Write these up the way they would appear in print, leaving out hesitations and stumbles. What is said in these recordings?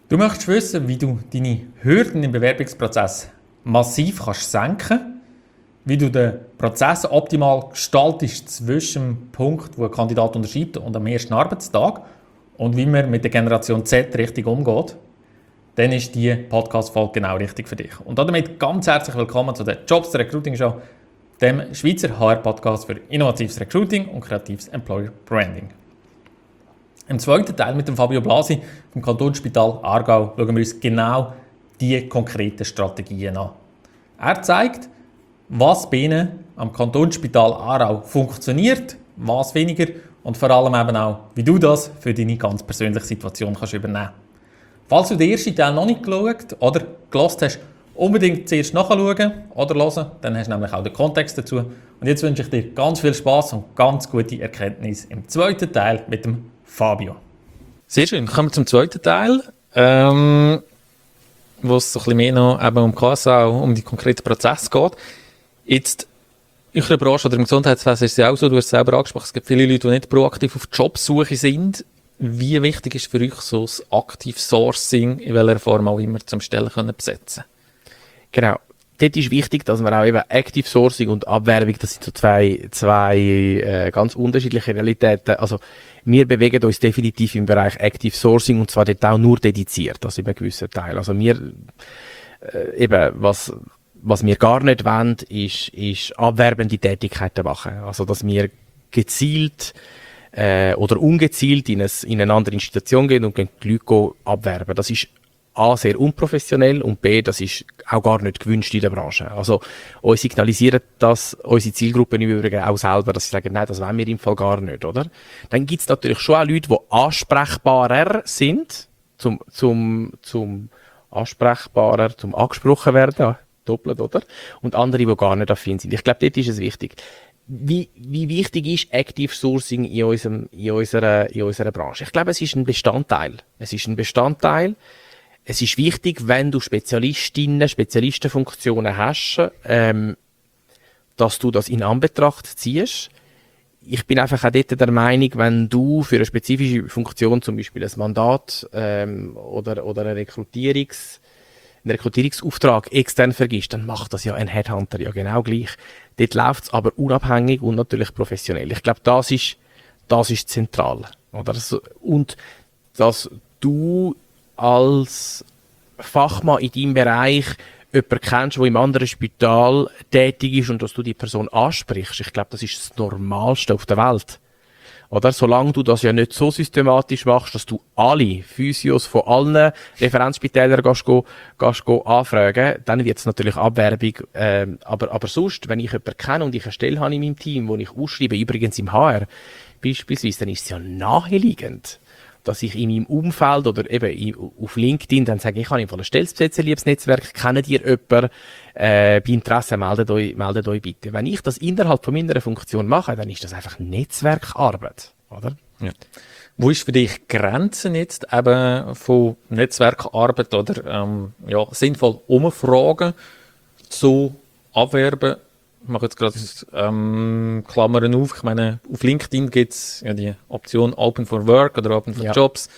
Du möchtest wissen, wie du deine Hürden im Bewerbungsprozess massiv kannst senken, wie du den Prozess optimal gestaltest zwischen dem Punkt, wo ein Kandidat unterschreibt und am ersten Arbeitstag und wie man mit der Generation Z richtig umgeht, dann ist diese Podcast-Folge genau richtig für dich. Und damit ganz herzlich willkommen zu der Jobs Recruiting Show, dem Schweizer HR-Podcast für innovatives Recruiting und kreatives Employer Branding. Im zweiten Teil mit dem Fabio Blasi vom Kantonsspital Aargau schauen wir uns genau diese konkreten Strategien an. Er zeigt, was bei Ihnen am Kantonsspital Aarau funktioniert, was weniger und vor allem eben auch, wie du das für deine ganz persönliche Situation kannst übernehmen. Falls du den ersten Teil noch nicht geschaut oder gelost hast, unbedingt zuerst nachschauen oder hören, dann hast du nämlich auch den Kontext dazu. Und jetzt wünsche ich dir ganz viel Spass und ganz gute Erkenntnisse im zweiten Teil mit dem Fabio. Sehr schön, kommen wir zum zweiten Teil, wo es so ein bisschen mehr noch eben um KSA, um die konkreten Prozesse geht. Jetzt, in der Branche oder im Gesundheitswesen ist es ja auch so, du hast es selber angesprochen, es gibt viele Leute, die nicht proaktiv auf Jobsuche sind. Wie wichtig ist für euch so das Active Sourcing, in welcher Form auch immer, zum Stellen besetzen? Genau. Dort ist wichtig, dass man auch eben Active Sourcing und Abwerbung, das sind so zwei ganz unterschiedliche Realitäten. Also, wir bewegen uns definitiv im Bereich Active Sourcing und zwar dort auch nur dediziert, also in einem gewissen Teil. Also wir, eben, was wir gar nicht wollen, ist abwerbende Tätigkeiten machen. Also, dass wir gezielt oder ungezielt in eine andere Institution gehen und die Leute abwerben. Das ist A, sehr unprofessionell und B, das ist auch gar nicht gewünscht in der Branche. Also, uns signalisieren das unsere Zielgruppen im Übrigen auch selber, dass sie sagen, nein, das wollen wir im Fall gar nicht, oder? Dann gibt's natürlich schon auch Leute, die ansprechbarer sind, zum ansprechbarer, zum angesprochen werden, doppelt, oder? Und andere, die gar nicht affin sind. Ich glaube, dort ist es wichtig. Wie wichtig ist Active Sourcing in unserer Branche? Ich glaube, es ist ein Bestandteil. Es ist wichtig, wenn du Spezialistenfunktionen hast, dass du das in Anbetracht ziehst. Ich bin einfach auch dort der Meinung, wenn du für eine spezifische Funktion, zum Beispiel ein Mandat oder einen Rekrutierungsauftrag extern vergisst, dann macht das ja ein Headhunter ja genau gleich. Dort läuft es aber unabhängig und natürlich professionell. Ich glaube, das ist zentral. Oder? Und dass du als Fachmann in deinem Bereich jemanden kennst, der im anderen Spital tätig ist und dass du die Person ansprichst. Ich glaube, das ist das Normalste auf der Welt. Oder? Solange du das ja nicht so systematisch machst, dass du alle Physios von allen Referenzspitälern gehst anfragen, dann wird es natürlich Abwerbung. Aber sonst, wenn ich jemanden kenne und ich eine Stelle habe in meinem Team, wo ich ausschreibe, übrigens im HR beispielsweise, dann ist es ja naheliegend, dass ich in meinem Umfeld oder eben auf LinkedIn dann sage, ich habe im Fall eine Stelle zu besetzen, liebes Netzwerk, kennt ihr jemanden, bei Interesse meldet euch bitte. Wenn ich das innerhalb von meiner Funktion mache, dann ist das einfach Netzwerkarbeit, oder? Ja. Wo ist für dich Grenzen jetzt eben von Netzwerkarbeit oder sinnvoll umfragen zu abwerben? Ich mache jetzt gerade Klammern auf. Ich meine, auf LinkedIn gibt es ja die Option Open for Work oder Open for Jobs.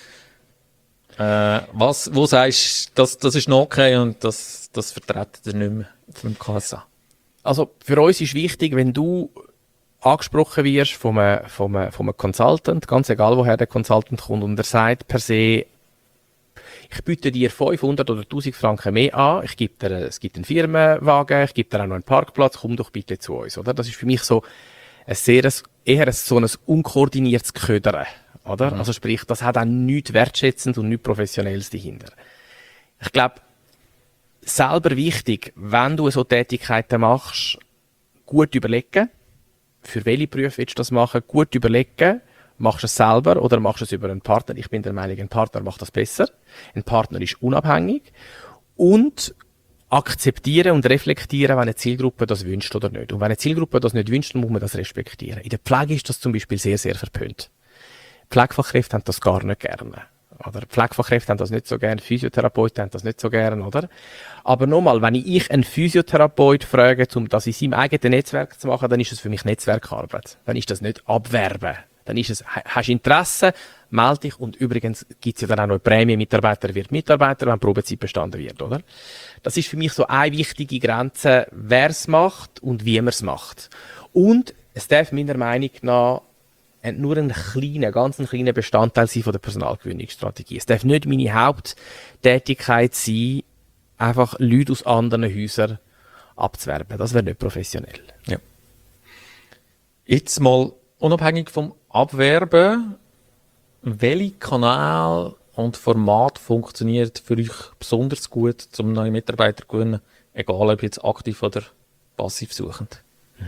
Wo sagst du, das ist noch okay und das vertreten ihr nicht mehr auf dem KSA? Also für uns ist wichtig, wenn du angesprochen wirst von einem Consultant, ganz egal woher der Consultant kommt, und er sagt per se, ich biete dir 500 oder 1000 Franken mehr an, es gibt einen Firmenwagen, ich gebe dir auch noch einen Parkplatz, komm doch bitte zu uns, oder? Das ist für mich so eher so ein unkoordiniertes Ködern, oder? Also sprich, das hat auch nichts Wertschätzendes und nichts Professionelles dahinter. Ich glaube, selber wichtig, wenn du so Tätigkeiten machst, gut überlegen, für welche Berufe willst du das machen, gut überlegen, machst du es selber oder machst du es über einen Partner? Ich bin der Meinung, ein Partner macht das besser. Ein Partner ist unabhängig. Und akzeptieren und reflektieren, wenn eine Zielgruppe das wünscht oder nicht. Und wenn eine Zielgruppe das nicht wünscht, dann muss man das respektieren. In der Pflege ist das zum Beispiel sehr, sehr verpönt. Pflegefachkräfte haben das gar nicht gerne. Oder Pflegefachkräfte haben das nicht so gerne, Physiotherapeuten haben das nicht so gerne, oder? Aber nochmal, wenn ich einen Physiotherapeut frage, um das in seinem eigenen Netzwerk zu machen, dann ist das für mich Netzwerkarbeit. Dann ist das nicht Abwerben. Dann ist es, hast du Interesse, melde dich. Und übrigens gibt es ja dann auch noch eine Prämie, Mitarbeiter wird Mitarbeiter, wenn die Probezeit bestanden wird, oder? Das ist für mich so eine wichtige Grenze, wer es macht und wie man es macht. Und es darf meiner Meinung nach nur ein ganz kleiner Bestandteil sein von der Personalgewinnungsstrategie. Es darf nicht meine Haupttätigkeit sein, einfach Leute aus anderen Häusern abzuwerben. Das wäre nicht professionell. Ja. Jetzt mal unabhängig vom Abwerben, welche Kanäle und Format funktioniert für euch besonders gut, um neue Mitarbeiter zu gewinnen, egal ob jetzt aktiv oder passiv suchend?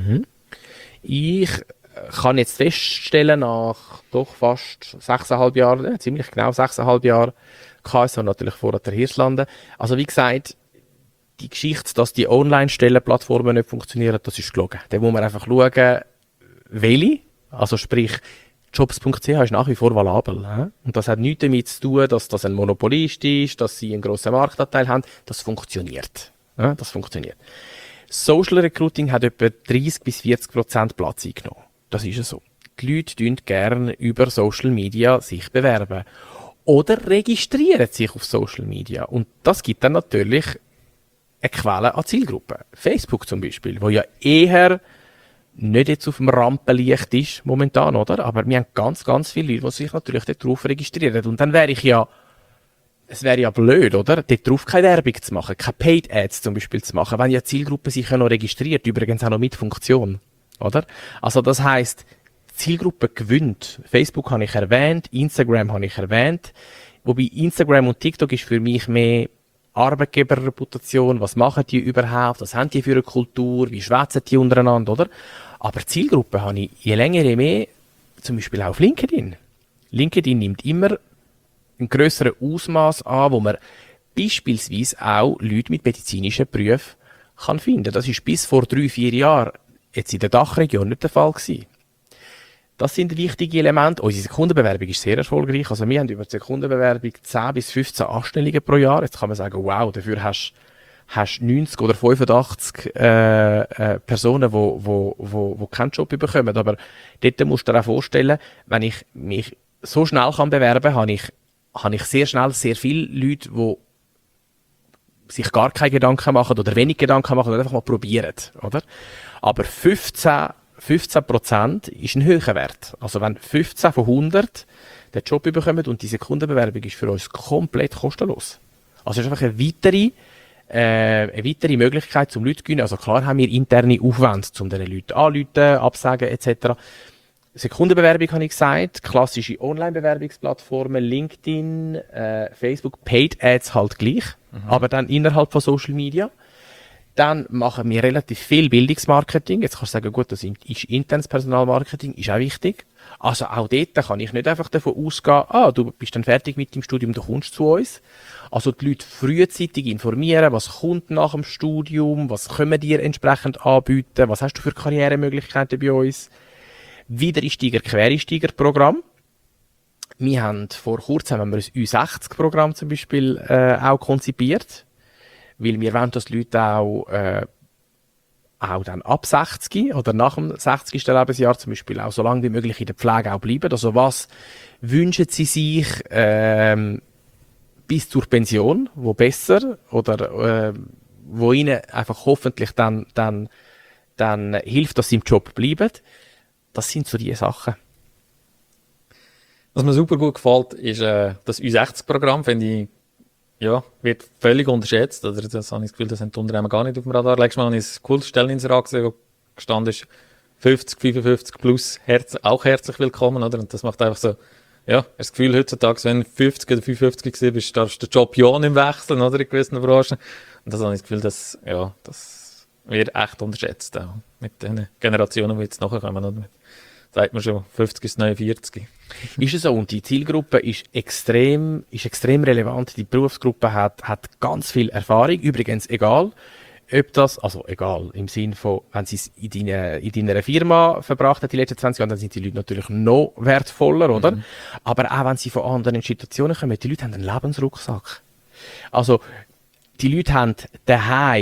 Ich kann jetzt feststellen, nach doch fast 6,5 Jahren, ziemlich genau 6,5 Jahren, KSO und natürlich vorher der Hirslanden. Also wie gesagt, die Geschichte, dass die Online-Stellenplattformen nicht funktionieren, das ist gelogen. Da muss man einfach schauen, welche, also sprich, Jobs.ch ist nach wie vor valabel. Und das hat nichts damit zu tun, dass das ein Monopolist ist, dass sie einen grossen Marktanteil haben. Das funktioniert. Das funktioniert. Social Recruiting hat etwa 30-40% Platz eingenommen. Das ist ja so. Die Leute tun gerne über Social Media sich bewerben. Oder registrieren sich auf Social Media. Und das gibt dann natürlich eine Quelle an Zielgruppen. Facebook zum Beispiel, wo ja eher nicht jetzt auf dem Rampenlicht ist momentan, oder? Aber wir haben ganz, ganz viele Leute, die sich natürlich dort drauf registrieren. Und dann es wäre ja blöd, oder? Dort drauf keine Werbung zu machen, keine Paid Ads zum Beispiel zu machen, wenn ja die Zielgruppe sich ja noch registriert, übrigens auch noch mit Funktion, oder? Also das heisst, die Zielgruppe gewinnt. Facebook habe ich erwähnt, Instagram habe ich erwähnt, wobei Instagram und TikTok ist für mich mehr Arbeitgeberreputation, was machen die überhaupt, was haben die für eine Kultur, wie schwätzen die untereinander, oder? Aber die Zielgruppe habe ich je länger, je mehr, zum Beispiel auch auf LinkedIn. LinkedIn nimmt immer ein grösseres Ausmaß an, wo man beispielsweise auch Leute mit medizinischen Berufen kann finden. Das ist bis vor 3-4 Jahren jetzt in der Dachregion nicht der Fall gewesen. Das sind wichtige Elemente. Unsere Sekundenbewerbung ist sehr erfolgreich. Also wir haben über die Sekundenbewerbung 10 bis 15 Anstellungen pro Jahr. Jetzt kann man sagen, wow, dafür hast 90 oder 85 Personen, wo keinen Job bekommen. Aber dort musst du dir auch vorstellen, wenn ich mich so schnell kann bewerben kann, habe ich sehr schnell sehr viele Leute, die sich gar keine Gedanken machen oder wenig Gedanken machen oder einfach mal probieren, oder? Aber 15% ist ein höherer Wert. Also wenn 15 von 100 den Job bekommen und die Sekundenbewerbung ist für uns komplett kostenlos. Also es ist einfach eine weitere Möglichkeit, zum Leute zu gewinnen. Also klar haben wir interne Aufwände, um diesen Leuten anzurufen, absagen etc. Sekundenbewerbung habe ich gesagt, klassische Online-Bewerbungsplattformen, LinkedIn, Facebook, Paid Ads halt gleich, aber dann innerhalb von Social Media. Dann machen wir relativ viel Bildungsmarketing. Jetzt kannst du sagen, gut, das ist internes Personalmarketing, ist auch wichtig. Also auch dort kann ich nicht einfach davon ausgehen, du bist dann fertig mit dem Studium, du kommst zu uns. Also die Leute frühzeitig informieren, was kommt nach dem Studium, was können wir dir entsprechend anbieten, was hast du für Karrieremöglichkeiten bei uns. Wiedereinsteiger, Quereinsteiger-Programm. Wir haben vor kurzem ein U60-Programm zum Beispiel auch konzipiert. Weil wir wollen, dass die Leute auch dann ab 60 oder nach dem 60. Lebensjahr zum Beispiel auch so lange wie möglich in der Pflege auch bleiben. Also was wünschen sie sich bis zur Pension, wo besser oder wo ihnen einfach hoffentlich dann hilft, dass sie im Job bleiben. Das sind so die Sachen. Was mir super gut gefällt, ist das U60-Programm, finde ich, ja, wird völlig unterschätzt. Oder das habe ich das Gefühl, das haben die Unternehmen gar nicht auf dem Radar. Letztes Mal habe ich ein cooles Stelleninserat gesehen, wo gestanden ist, 50, 55 plus, auch herzlich willkommen, oder? Und das macht einfach so, ja, das Gefühl heutzutage, wenn du 50 oder 55 gewesen bist, darfst du den Job ja nicht wechseln, oder? In gewissen Branchen. Und das habe ich das Gefühl, das wird echt unterschätzt, auch mit den Generationen, die jetzt nachher kommen, oder? Sagt man schon, 50 bis 49. Ist es so, und die Zielgruppe ist extrem relevant. Die Berufsgruppe hat ganz viel Erfahrung. Übrigens egal, egal im Sinn von, wenn sie es in deiner Firma verbracht hat, die letzten 20 Jahre, dann sind die Leute natürlich noch wertvoller, oder? Aber auch wenn sie von anderen Situationen kommen, die Leute haben einen Lebensrucksack. Also, die Leute haben daheim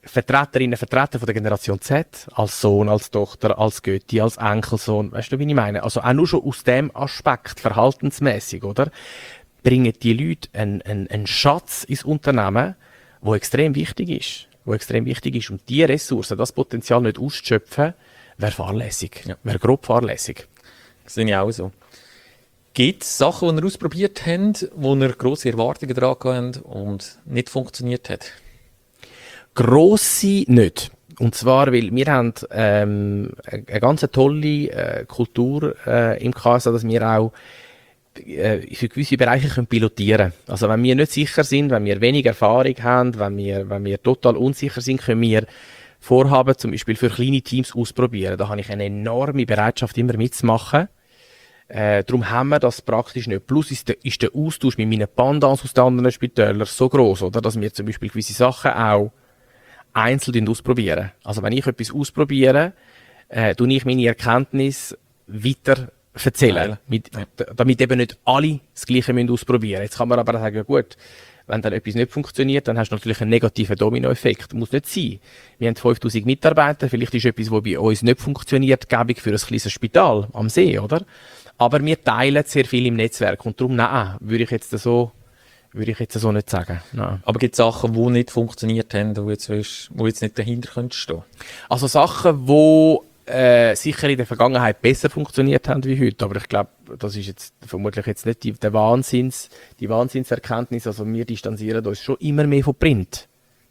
Vertreterinnen, Vertreter von der Generation Z, als Sohn, als Tochter, als Götti, als Enkelsohn, weißt du, wie ich meine? Also auch nur schon aus dem Aspekt, verhaltensmäßig, oder? Bringen die Leute einen Schatz ins Unternehmen, der extrem wichtig ist. Und diese Ressourcen, das Potenzial nicht auszuschöpfen, wäre fahrlässig. Ja. Wäre grob fahrlässig. Das sehe ich auch so. Gibt es Sachen, die ihr ausprobiert habt, wo ihr grosse Erwartungen dran habt und nicht funktioniert hat? Grosse nicht. Und zwar, weil wir haben eine ganz tolle Kultur im KSA, dass wir auch für gewisse Bereiche können pilotieren können. Also wenn wir nicht sicher sind, wenn wir wenig Erfahrung haben, wenn wir total unsicher sind, können wir Vorhaben zum Beispiel für kleine Teams ausprobieren. Da habe ich eine enorme Bereitschaft, immer mitzumachen. Darum haben wir das praktisch nicht. Plus ist der Austausch mit meinen Pendants aus den anderen Spitälern so gross, oder, dass wir zum Beispiel gewisse Sachen auch einzeln ausprobieren. Also wenn ich etwas ausprobiere, tue ich meine Erkenntnisse weiter erzählen. Damit eben nicht alle das Gleiche ausprobieren müssen. Jetzt kann man aber sagen, ja gut, wenn dann etwas nicht funktioniert, dann hast du natürlich einen negativen Dominoeffekt. Muss nicht sein. Wir haben 5000 Mitarbeiter, vielleicht ist etwas, was bei uns nicht funktioniert, gäbig für ein kleines Spital am See, oder? Aber wir teilen sehr viel im Netzwerk und darum, nein, würde ich jetzt so nicht sagen. Nein. Aber gibt es Sachen, die nicht funktioniert haben, wo jetzt nicht dahinter könntest stehen? Also Sachen, die sicher in der Vergangenheit besser funktioniert haben wie heute, aber ich glaube, das ist jetzt vermutlich jetzt nicht die Wahnsinnserkenntnis. Also wir distanzieren uns schon immer mehr von Print.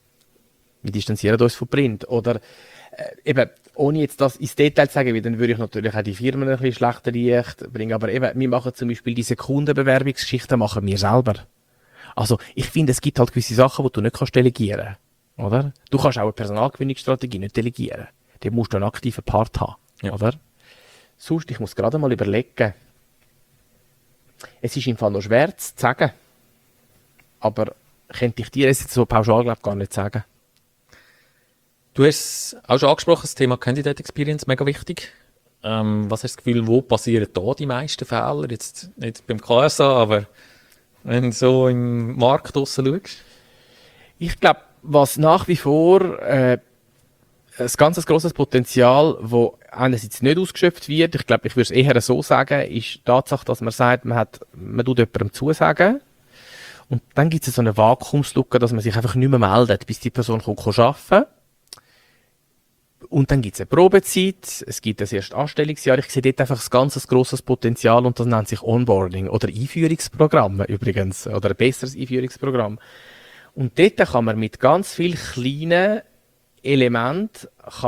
Oder eben, ohne jetzt das ins Detail zu sagen, weil dann würde ich natürlich auch die Firmen ein bisschen schlechter Licht bringen, aber eben, wir machen zum Beispiel diese Kundenbewerbungsgeschichten machen wir selber. Also ich finde, es gibt halt gewisse Sachen, die du nicht kannst delegieren, oder? Du kannst auch eine Personalgewinnungsstrategie nicht delegieren. Da musst du einen aktiven Part haben, ja. Oder? Sonst, ich muss gerade mal überlegen. Es ist im Fall noch schwer zu sagen, aber könnte ich dir jetzt so pauschal gar nicht sagen. Du hast auch schon angesprochen, das Thema Candidate Experience, mega wichtig. Was hast du das Gefühl, wo passieren da die meisten Fehler? Jetzt nicht beim KSA, aber wenn du so im Markt draussen schaust? Ich glaube, was nach wie vor ein ganz grosses Potenzial, das einerseits nicht ausgeschöpft wird, ich glaube, ich würde es eher so sagen, ist die Tatsache, dass man sagt, man tut jemandem zusagen und dann gibt es so eine Vakuumslücke, dass man sich einfach nicht mehr meldet, bis die Person arbeiten kann. Und dann gibt es eine Probezeit, es gibt das erste Anstellungsjahr. Ich sehe dort einfach ein ganz grosses Potenzial und das nennt sich Onboarding oder Einführungsprogramm übrigens, oder ein besseres Einführungsprogramm. Und dort kann man mit ganz vielen kleinen Elementen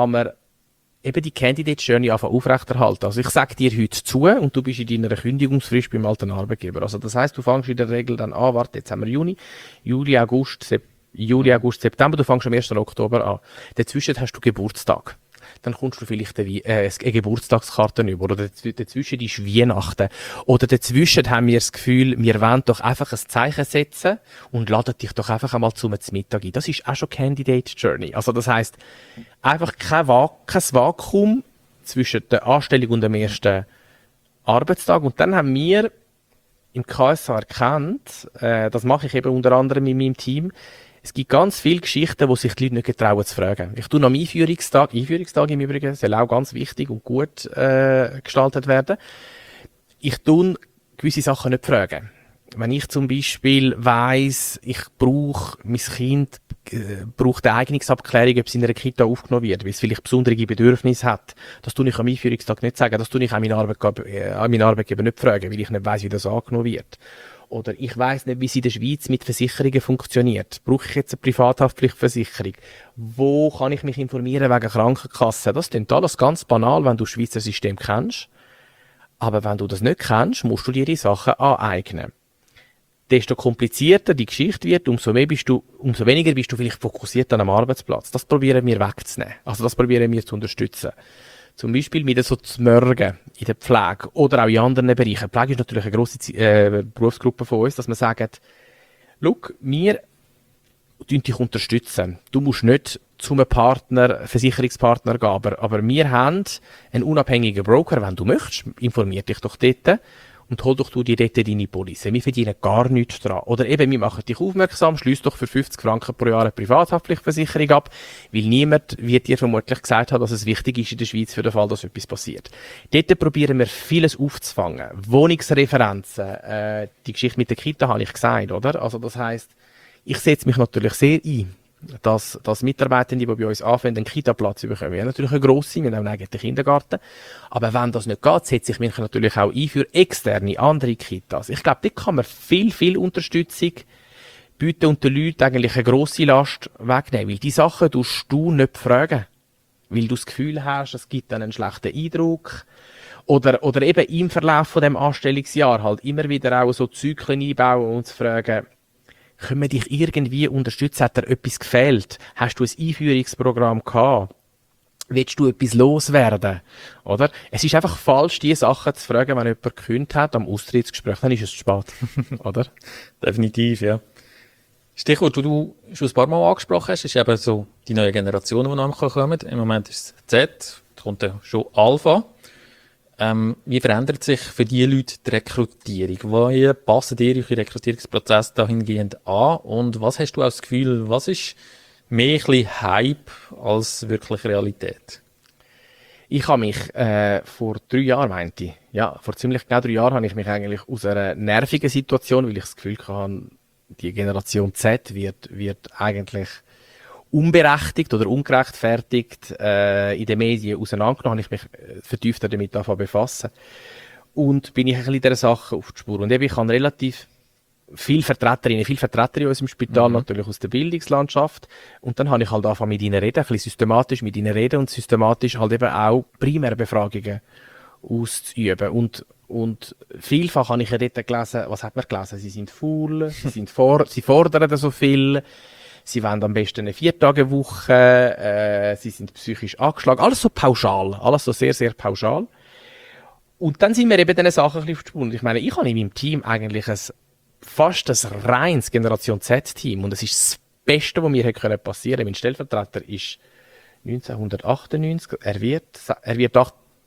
eben die Candidate Journey aufrechterhalten. Also ich sage dir heute zu und du bist in deiner Kündigungsfrist beim alten Arbeitgeber. Also das heisst, du fängst in der Regel dann an, warte, jetzt haben wir Juli, August, September, du fängst am 1. Oktober an. Dazwischen hast du Geburtstag. Dann kommst du vielleicht eine Geburtstagskarte über. Oder dazwischen ist Weihnachten. Oder dazwischen haben wir das Gefühl, wir wollen doch einfach ein Zeichen setzen und laden dich doch einfach einmal zum Mittag ein. Das ist auch schon Candidate Journey. Also das heisst, einfach kein Vakuum zwischen der Anstellung und dem ersten Arbeitstag. Und dann haben wir im KSA erkannt, das mache ich eben unter anderem in meinem Team, es gibt ganz viele Geschichten, wo sich die Leute nicht getrauen zu fragen. Ich tue noch am Einführungstag im Übrigen, soll auch ganz wichtig und gut gestaltet werden. Ich tue gewisse Sachen nicht fragen. Wenn ich zum Beispiel weiss, mein Kind braucht eine Eignungsabklärung, ob es in einer Kita aufgenommen wird, weil es vielleicht besondere Bedürfnisse hat, das tue ich am Einführungstag nicht sagen, das tue ich auch meinen Arbeitgeber nicht fragen, weil ich nicht weiss, wie das angenommen wird. Oder ich weiss nicht, wie es in der Schweiz mit Versicherungen funktioniert. Brauche ich jetzt eine Privathaftpflichtversicherung? Wo kann ich mich informieren wegen Krankenkasse? Das klingt alles ganz banal, wenn du das Schweizer System kennst. Aber wenn du das nicht kennst, musst du dir die Sachen aneignen. Desto komplizierter die Geschichte wird, umso weniger bist du vielleicht fokussiert an einem Arbeitsplatz. Das probieren wir wegzunehmen. Also das probieren wir zu unterstützen. Zum Beispiel mit so zu Mörgen in der Pflege oder auch in anderen Bereichen. Pflege ist natürlich eine grosse Berufsgruppe von uns, dass man sagt, schau, wir dich unterstützen. Du musst nicht zu einem Versicherungspartner gehen, aber wir haben einen unabhängigen Broker, wenn du möchtest, informier dich doch dort. Und und hol doch du dir dort deine Police. Wir verdienen gar nichts dran. Oder eben, wir machen dich aufmerksam, schließ doch für 50 Franken pro Jahr eine Privathaftpflichtversicherung ab, weil niemand wird dir vermutlich gesagt haben, dass es wichtig ist in der Schweiz für den Fall, dass etwas passiert. Dort probieren wir vieles aufzufangen. Wohnungsreferenzen, die Geschichte mit der Kita habe ich gesagt, oder? Also das heisst, ich setze mich natürlich sehr ein, dass Mitarbeitende, die bei uns anfangen, einen Kita-Platz bekommen. Wir haben natürlich eine grosse, wir haben auch einen eigenen Kindergarten. Aber wenn das nicht geht, setze ich mich natürlich auch ein für externe, andere Kitas. Ich glaube, dort kann man viel Unterstützung bieten und den Leuten eigentlich eine grosse Last wegnehmen. Weil die Sachen tust du nicht fragen. Weil du das Gefühl hast, es gibt dann einen schlechten Eindruck. Oder eben im Verlauf von dem Anstellungsjahr halt immer wieder auch so Zyklen einbauen und zu fragen, können wir dich irgendwie unterstützen? Hat dir etwas gefehlt? Hast du ein Einführungsprogramm gehabt? Willst du etwas loswerden? Oder? Es ist einfach falsch, diese Sachen zu fragen, wenn jemand gekündigt hat am Austrittsgespräch, dann ist es zu spät. Oder? Definitiv, ja. Stichwort, das du schon ein paar Mal angesprochen hast, ist eben so die neue Generation, die noch kommen. Im Moment ist es Z, da kommt ja schon Alpha. Wie verändert sich für diese Leute die Rekrutierung? Wie passen ihr eure Rekrutierungsprozess dahingehend an? Und was hast du als Gefühl, was ist mehr ein bisschen Hype als wirklich Realität? Ich habe mich vor 3 Jahren, meinte ich, ja, vor ziemlich genau 3 Jahren habe ich mich eigentlich aus einer nervigen Situation, weil ich das Gefühl hatte, die Generation Z wird eigentlich unberechtigt oder ungerechtfertigt in den Medien auseinandergenommen, habe ich mich vertiefter damit befassen. Und bin ich ein bisschen dieser Sache auf die Spur. Und eben, ich habe relativ viele Vertreter in unserem Spital, natürlich aus der Bildungslandschaft. Und dann habe ich halt angefangen mit ihnen reden, ein bisschen systematisch mit ihnen reden und systematisch halt eben auch Primärbefragungen auszuüben. Und vielfach habe ich ja dort gelesen, was hat man gelesen? Sie sind faul, sie fordern so viel, sie wollen am besten eine 4-Tage-Woche, sie sind psychisch angeschlagen. Alles so pauschal, alles so sehr pauschal. Und dann sind wir eben diesen Sachen ein bisschen auf die Spur. Und ich meine, ich habe in meinem Team eigentlich fast ein reines Generation Z-Team. Und das ist das Beste, was mir hätte passieren können. Mein Stellvertreter ist 1998, er wird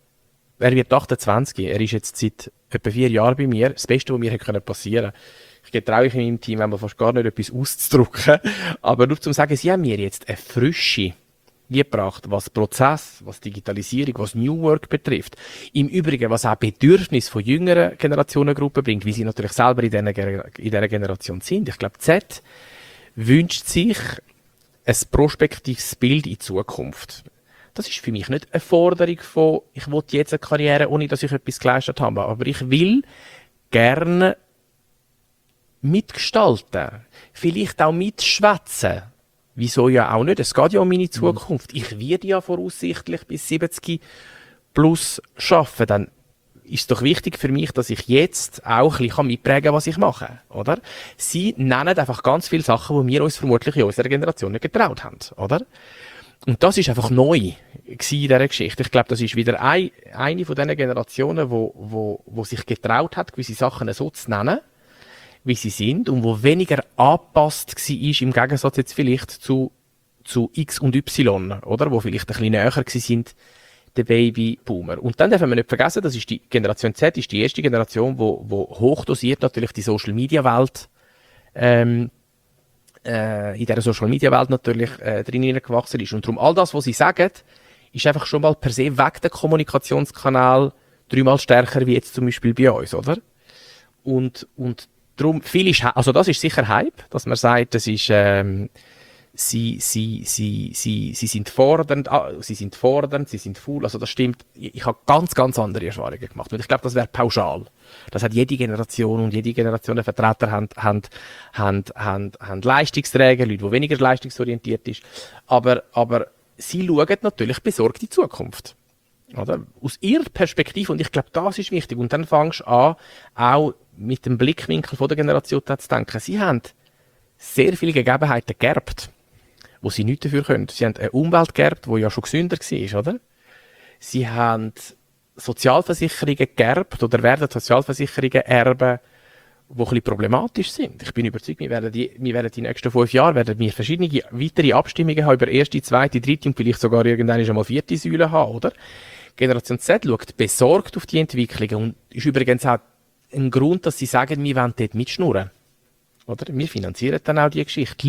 28, er ist jetzt seit etwa 4 Jahren bei mir. Das Beste, was mir hätte passieren können. Ich getraue mich in meinem Team einmal fast gar nicht, etwas auszudrücken. Aber nur zum sagen, sie haben mir jetzt eine Frische gebracht, was Prozess, was Digitalisierung, was New Work betrifft. Im Übrigen, was auch Bedürfnisse von jüngeren Generationengruppen bringt, wie sie natürlich selber in dieser Generation sind. Ich glaube, Z wünscht sich ein prospektives Bild in Zukunft. Das ist für mich nicht eine Forderung von, ich will jetzt eine Karriere, ohne dass ich etwas geleistet habe. Aber ich will gerne mitgestalten. Vielleicht auch mitschwätzen. Wieso ja auch nicht? Es geht ja um meine Zukunft. Ich werde ja voraussichtlich bis 70 plus arbeiten. Dann ist es doch wichtig für mich, dass ich jetzt auch ein bisschen mitprägen kann, was ich mache. Oder? Sie nennen einfach ganz viele Sachen, die wir uns vermutlich in unserer Generation nicht getraut haben. Oder? Und das ist einfach neu in dieser Geschichte. Ich glaube, das ist wieder eine von diesen Generationen, wo sich getraut hat, gewisse Sachen so zu nennen, wie sie sind, und wo weniger angepasst war, im Gegensatz jetzt vielleicht zu X und Y, oder? Wo vielleicht ein bisschen näher sind, der Babyboomer. Und dann dürfen wir nicht vergessen, das ist die Generation Z, ist die erste Generation, wo hochdosiert natürlich die Social-Media-Welt in dieser Social-Media-Welt natürlich drin gewachsen ist. Und darum all das, was sie sagen, ist einfach schon mal per se weg der Kommunikationskanal 3-mal stärker wie jetzt zum Beispiel bei uns, oder? Und darum, also das ist sicher Hype, dass man sagt, das ist, sie sind fordernd, sie sind faul, also das stimmt. Ich habe ganz andere Erfahrungen gemacht. Und ich glaube, das wäre pauschal. Das hat jede Generation, und jede Generation der Vertreter haben Leistungsträger, Leute, die weniger leistungsorientiert ist. Aber sie schauen natürlich besorgt in die Zukunft. Oder? Aus ihrer Perspektive, und ich glaube, das ist wichtig. Und dann fängst du an, auch mit dem Blickwinkel von der Generation zu denken. Sie haben sehr viele Gegebenheiten geerbt, wo sie nichts dafür können. Sie haben eine Umwelt geerbt, die ja schon gesünder war, oder? Sie haben Sozialversicherungen geerbt oder werden Sozialversicherungen erben, die ein bisschen problematisch sind. Ich bin überzeugt, wir werden die nächsten 5 Jahre verschiedene weitere Abstimmungen haben über erste, zweite, dritte und vielleicht sogar irgendwann einmal 4. Säule haben, oder? Generation Z schaut besorgt auf die Entwicklungen und ist übrigens auch einen Grund, dass sie sagen, wir wollen dort mitschnurren. Oder? Wir finanzieren dann auch die Geschichte.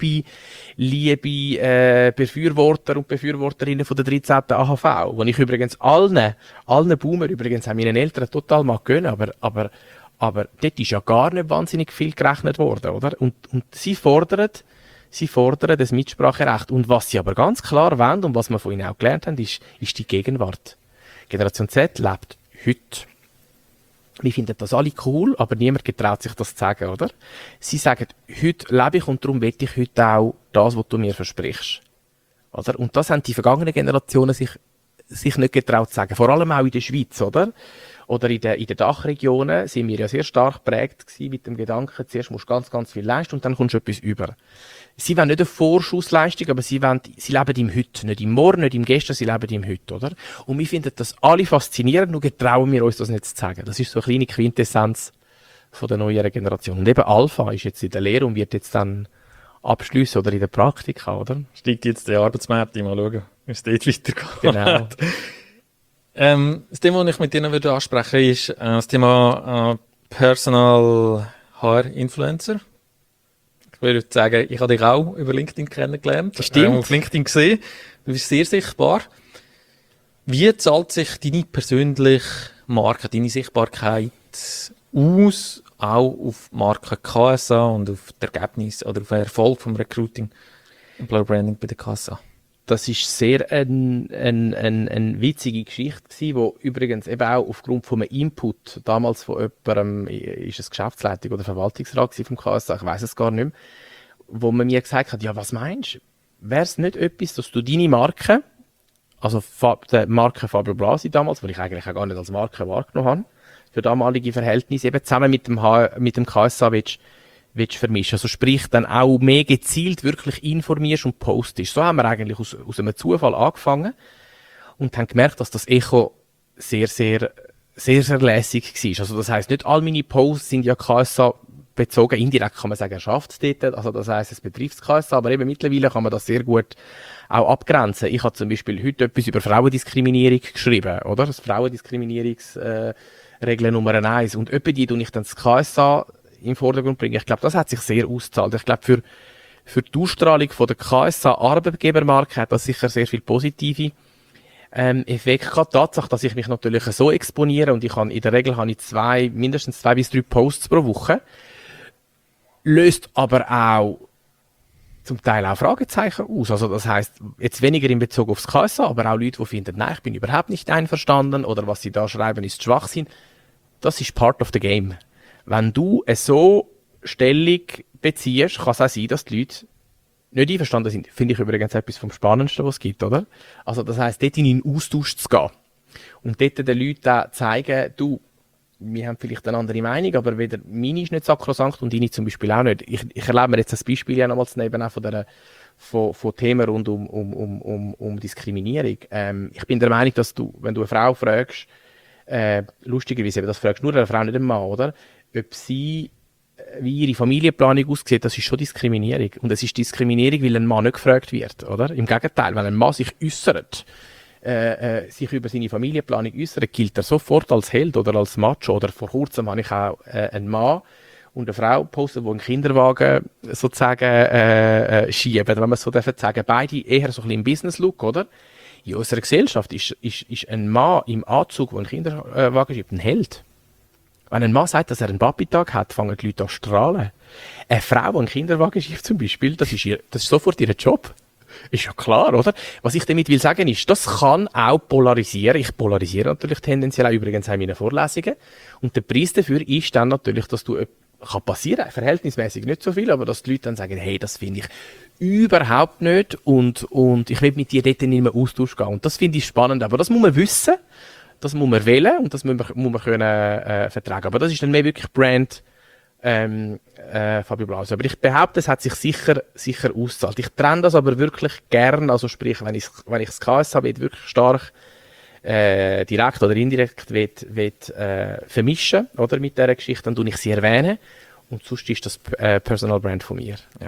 Liebe Befürworter und Befürworterinnen von der 13. AHV, wo ich übrigens allen Boomer, übrigens auch meinen Eltern total mag gönnen, aber dort ist ja gar nicht wahnsinnig viel gerechnet worden, oder? Und sie fordern das Mitspracherecht. Und was sie aber ganz klar wollen und was wir von ihnen auch gelernt haben, ist die Gegenwart. Generation Z lebt heute. Wir finden das alle cool, aber niemand getraut sich das zu sagen, oder? Sie sagen, heute lebe ich und darum will ich heute auch das, was du mir versprichst. Oder? Und das haben die vergangenen Generationen sich nicht getraut zu sagen. Vor allem auch in der Schweiz, oder? Oder in den Dachregionen sind wir ja sehr stark geprägt gewesen mit dem Gedanken, zuerst musst du ganz, ganz viel leisten und dann kommst du etwas über. Sie wollen nicht eine Vorschussleistung, aber sie leben im Heute. Nicht im Morgen, nicht im Gestern, sie leben im Heute, oder? Und wir finden das alle faszinierend, nur getrauen wir uns das nicht zu sagen. Das ist so eine kleine Quintessenz von der neueren Generation. Und eben Alpha ist jetzt in der Lehre und wird jetzt dann abschliessen oder in der Praktika, oder? Steigt jetzt der Arbeitsmarkt, mal schauen, wie es dort weitergeht. Genau. Das Thema, das ich mit Ihnen würde ansprechen würde, ist das Thema Personal HR Influencer. Ich würde sagen, ich habe dich auch über LinkedIn kennengelernt. Stimmt. Auf LinkedIn gesehen. Du bist sehr sichtbar. Wie zahlt sich deine persönliche Marke, deine Sichtbarkeit aus, auch auf die Marke KSA und auf das Ergebnis oder auf den Erfolg vom Recruiting, Employer Branding bei der KSA? Das ist sehr eine witzige Geschichte gewesen, wo übrigens eben auch aufgrund von einem Input damals von jemandem, ist es Geschäftsleitung oder Verwaltungsrat vom KSA, ich weiß es gar nicht mehr, wo man mir gesagt hat, ja, was meinst du? Wäre es nicht etwas, dass du deine Marke, also die Marke Fabio Blasi damals, die ich eigentlich auch gar nicht als Marke wahrgenommen habe, für damalige Verhältnisse eben zusammen mit dem KSA willst vermischen. Also sprich, dann auch mehr gezielt wirklich informierst und postest. So haben wir eigentlich aus einem Zufall angefangen und haben gemerkt, dass das Echo sehr, sehr, sehr, sehr lässig war. Also das heisst, nicht all meine Posts sind ja KSA bezogen. Indirekt kann man sagen, er schafft es dort. Also das heisst, es betrifft das KSA, aber eben mittlerweile kann man das sehr gut auch abgrenzen. Ich habe zum Beispiel heute etwas über Frauendiskriminierung geschrieben, oder? Das Frauendiskriminierungsregel Nummer 1. Und etwa die tue ich dann das KSA im Vordergrund bringen. Ich glaube, das hat sich sehr ausgezahlt. Ich glaube, für die Ausstrahlung von der KSA Arbeitgebermarke hat das sicher sehr viel positive Effekte gehabt. Tatsache, dass ich mich natürlich so exponiere und in der Regel habe ich mindestens 2 bis 3 Posts pro Woche, löst aber auch zum Teil auch Fragezeichen aus. Also das heisst, jetzt weniger in Bezug aufs KSA, aber auch Leute, die finden, nein, ich bin überhaupt nicht einverstanden oder was sie da schreiben, ist Schwachsinn. Das ist part of the game. Wenn du so Stellung beziehst, kann es auch sein, dass die Leute nicht einverstanden sind. Finde ich übrigens etwas vom Spannendsten, was es gibt, oder? Also das heisst, dort in einen Austausch zu gehen. Und dort den Leuten auch zeigen, du, wir haben vielleicht eine andere Meinung, aber weder meine ist nicht sakrosankt und deine zum Beispiel auch nicht. Ich erlebe mir jetzt das Beispiel ja nochmals neben auch von Themen rund um Diskriminierung. Ich bin der Meinung, dass du, wenn du eine Frau fragst, lustigerweise, aber das fragst nur eine Frau, nicht einen Mann, oder? Ob sie, wie ihre Familienplanung aussieht, das ist schon Diskriminierung. Und es ist Diskriminierung, weil ein Mann nicht gefragt wird, oder? Im Gegenteil, wenn ein Mann sich äußert, sich über seine Familienplanung äußert, gilt er sofort als Held oder als Macho. Oder vor kurzem habe ich auch einen Mann und eine Frau gepostet, die einen Kinderwagen sozusagen schieben, wenn man es so sagen darf. Beide eher so ein bisschen im Business-Look, oder? In unserer Gesellschaft ist ein Mann im Anzug, der einen Kinderwagen schiebt, ein Held. Wenn ein Mann sagt, dass er einen Papi-Tag hat, fangen die Leute an zu strahlen. Eine Frau, die einen Kinderwagen schiebt zum Beispiel, das ist sofort ihr Job. Ist ja klar, oder? Was ich damit will sagen ist, das kann auch polarisieren. Ich polarisiere natürlich tendenziell auch übrigens in meinen Vorlesungen. Und der Preis dafür ist dann natürlich, dass kann passieren, verhältnismäßig nicht so viel, aber dass die Leute dann sagen, hey, das finde ich überhaupt nicht und ich will mit dir dort in einen Austausch gehen. Und das finde ich spannend. Aber das muss man wissen. Das muss man wählen und das muss man können vertragen. Aber das ist dann mehr wirklich Brand Fabio Blasi. Aber ich behaupte, es hat sich sicher ausgezahlt. Ich trenne das aber wirklich gern, also sprich, wenn ich das KSA wirklich stark direkt oder indirekt vermischen oder, mit dieser Geschichte, dann tue ich sie erwähnen und sonst ist das Personal Brand von mir. Ja.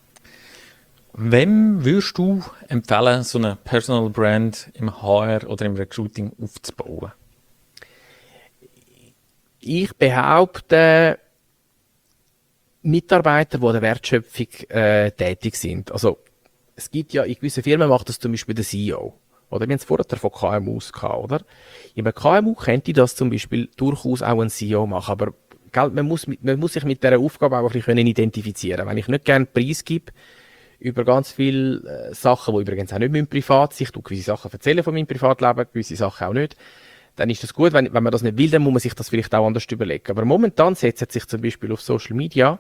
Wem würdest du empfehlen, so eine Personal Brand im HR oder im Recruiting aufzubauen? Ich behaupte, Mitarbeiter, die an der Wertschöpfung tätig sind. Also, es gibt ja, in gewissen Firmen macht das zum Beispiel der CEO. Oder wir haben es vorher von KMUs gehabt, oder? In einem KMU könnte das zum Beispiel durchaus auch ein CEO machen. Aber gell, man muss sich mit dieser Aufgabe auch ein bisschen identifizieren können. Wenn ich nicht gerne Preis gebe über ganz viele Sachen, die übrigens auch nicht mein Privat sind, ich tue gewisse Sachen erzählen von meinem Privatleben, gewisse Sachen auch nicht, dann ist das gut. Wenn man das nicht will, dann muss man sich das vielleicht auch anders überlegen. Aber momentan setzen sich zum Beispiel auf Social Media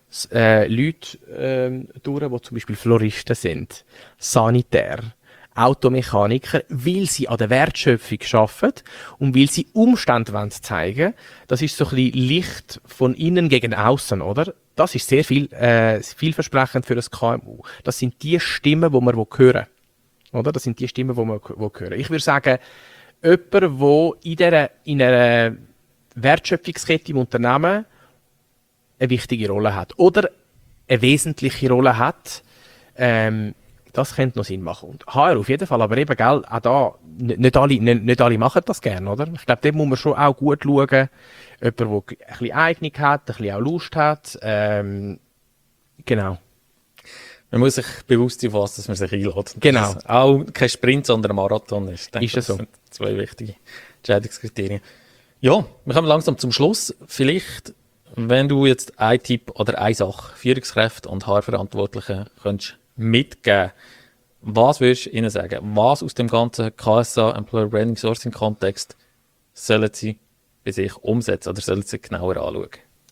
Leute durch, die zum Beispiel Floristen sind, Sanitär, Automechaniker, weil sie an der Wertschöpfung arbeiten und weil sie Umstände zeigen wollen. Das ist so ein bisschen Licht von innen gegen außen, oder? Das ist sehr vielversprechend für das KMU. Das sind die Stimmen, die man hören will. Oder? Das sind die Stimmen, die man hören. Ich würde sagen, jemand, der in einer Wertschöpfungskette im Unternehmen eine wichtige Rolle hat oder eine wesentliche Rolle hat, das könnte noch Sinn machen. Und HR auf jeden Fall, aber eben, gell, auch da, nicht alle machen das gerne, oder? Ich glaube, dort muss man schon auch gut schauen, jemand, der ein bisschen Eignung hat, ein bisschen auch Lust hat, genau. Man muss sich bewusst sein, auf was man sich einlädt. Genau. Dass es auch kein Sprint, sondern ein Marathon ist. Ich denke, Ist das so? sind zwei wichtige Entscheidungskriterien. Ja, wir kommen langsam zum Schluss. Vielleicht, wenn du jetzt ein Tipp oder eine Sache Führungskräfte und HR-Verantwortlichen könntest mitgeben, was würdest du ihnen sagen? Was aus dem ganzen KSA, Employer Branding Sourcing Kontext, sollen sie bei sich umsetzen oder sollen sie genauer anschauen?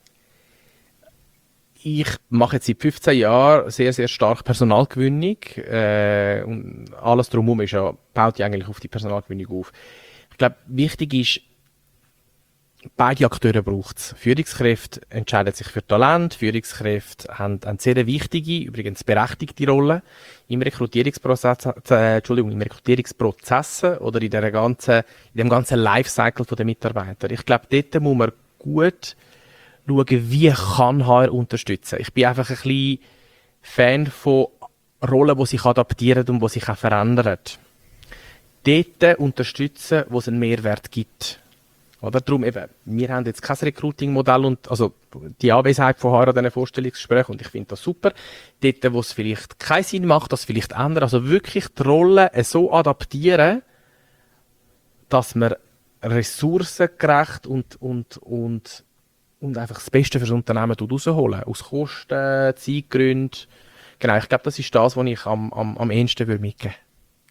Ich mache jetzt seit 15 Jahren sehr, sehr stark Personalgewinnung. Und alles drumherum baut ja eigentlich auf die Personalgewinnung auf. Ich glaube, wichtig ist, beide Akteure braucht es. Führungskräfte entscheiden sich für Talent. Führungskräfte haben eine sehr wichtige, übrigens berechtigte Rolle im Rekrutierungsprozess, im Rekrutierungsprozess oder in dem ganzen Lifecycle der Mitarbeiter. Ich glaube, dort muss man gut schauen, wie kann HR unterstützen. Ich bin einfach ein bisschen Fan von Rollen, die sich adaptieren und die sich auch verändern. Dort unterstützen, wo es einen Mehrwert gibt. Oder darum eben, wir haben jetzt kein Recruiting-Modell und also die Anwesenheit von HR an diesen Vorstellungsgesprächen und ich finde das super. Dort, wo es vielleicht keinen Sinn macht, das vielleicht ändern. Also wirklich die Rollen so adaptieren, dass man ressourcengerecht und einfach das Beste für das Unternehmen rausholen. Aus Kosten, Zeitgründen. Genau, ich glaube, das ist das, was ich am ehesten mitgeben würde.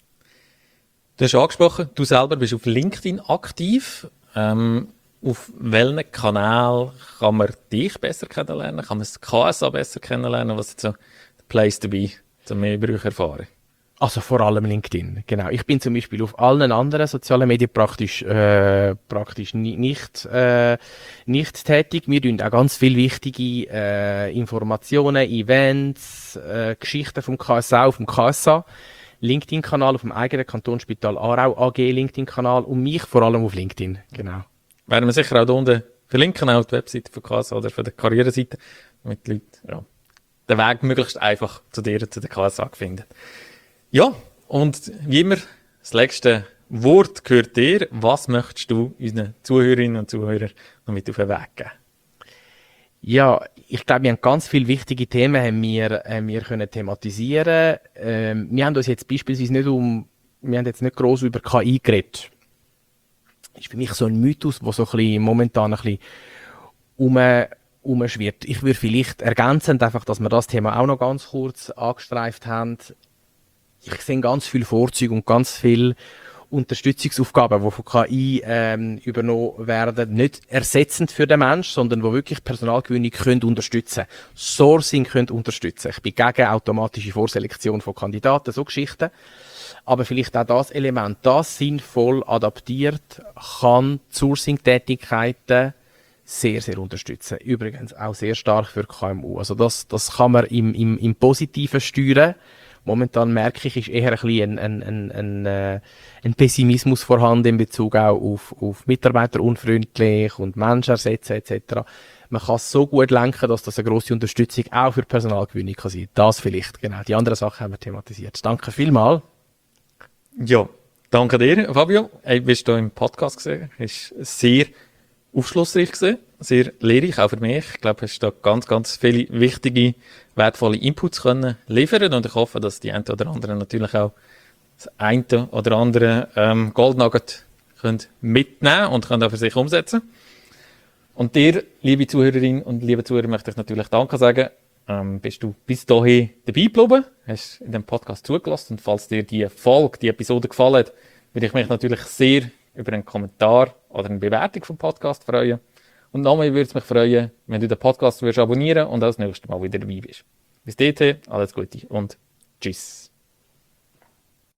Du hast angesprochen, du selber bist auf LinkedIn aktiv. Auf welchen Kanal kann man dich besser kennenlernen? Kann man das KSA besser kennenlernen? Was ist so der Place to be, um mehr über euch erfahren? Also vor allem LinkedIn, genau. Ich bin zum Beispiel auf allen anderen sozialen Medien praktisch nicht tätig. Wir tun auch ganz viele wichtige Informationen, Events, Geschichten vom KSA auf dem KSA. LinkedIn-Kanal auf dem eigenen Kantonsspital Aarau AG LinkedIn-Kanal und mich vor allem auf LinkedIn, genau. Werden wir sicher auch da unten verlinken, auch die Webseite von KSA oder von der Karriereseite, damit die Leute den Weg möglichst einfach zu dir, zu der KSA finden. Ja, und wie immer, das letzte Wort gehört dir. Was möchtest du unseren Zuhörerinnen und Zuhörern noch mit auf den Weg geben? Ja, ich glaube, wir haben ganz viele wichtige Themen wir können thematisieren. Wir haben uns jetzt beispielsweise wir haben jetzt nicht gross über KI geredet. Das ist für mich so ein Mythos, der so ein bisschen momentan ein bisschen umschwirrt. Ich würde vielleicht ergänzend einfach, dass wir das Thema auch noch ganz kurz angestreift haben. Ich sehe ganz viele Vorzüge und ganz viele Unterstützungsaufgaben, die von KI übernommen werden, nicht ersetzend für den Menschen, sondern wo wirklich Personalgewinnung können unterstützen, Sourcing können unterstützen. Ich bin gegen automatische Vorselektion von Kandidaten, so Geschichten. Aber vielleicht auch das Element, das sinnvoll adaptiert, kann Sourcing-Tätigkeiten sehr, sehr unterstützen. Übrigens auch sehr stark für KMU. Also das kann man im Positiven steuern. Momentan merke ich, ist eher ein bisschen ein Pessimismus vorhanden in Bezug auch auf mitarbeiterunfreundlich und Menschen ersetzen etc. Man kann es so gut lenken, dass das eine grosse Unterstützung auch für Personalgewinnung kann sein. Das vielleicht, genau. Die anderen Sachen haben wir thematisiert. Danke vielmals. Ja, danke dir, Fabio. Du bist hier im Podcast gesehen. Ist sehr aufschlussreich gewesen, sehr lehrreich, auch für mich. Ich glaube, hast da ganz, ganz viele wichtige, wertvolle Inputs können liefern und ich hoffe, dass die einen oder anderen natürlich auch das eine oder andere Goldnugget können mitnehmen und können auch für sich umsetzen. Und dir, liebe Zuhörerinnen und liebe Zuhörer, möchte ich natürlich Danke sagen. Bist du bis dahin dabei geblieben, hast in dem Podcast zugelassen und falls dir die Folge, die Episode gefallen hat, würde ich mich natürlich sehr über einen Kommentar oder eine Bewertung vom Podcast freuen. Und nochmal würde es mich freuen, wenn du den Podcast würdest abonnieren und auch das nächste Mal wieder dabei bist. Bis dahin, alles Gute und tschüss.